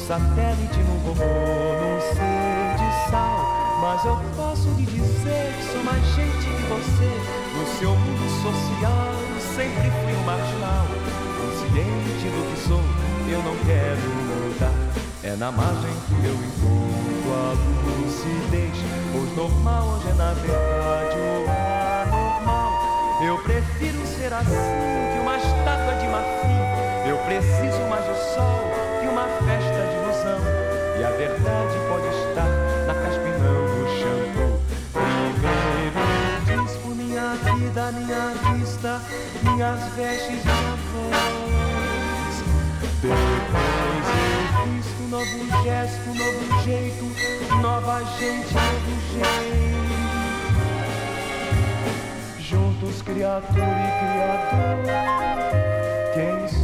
satélite, num robô, num ser de sal. Mas eu posso lhe dizer que sou mais gente que você. No seu mundo social sempre fui um marginal. Consciente do que sou, eu não quero mudar. É na margem que eu encontro a lucidez, pois normal hoje é na verdade o anormal. Eu prefiro ser assim que uma estátua de marfim. Eu preciso mais do sol que uma festa de ilusão. E a verdade pode estar na caspinão do shampoo. Vem, diz por minha vida, minha vista, minhas vestes, minha voz. Depois eu visto novo gesto, novo jeito, nova gente, novo jeito. Juntos, criatura e criador, quem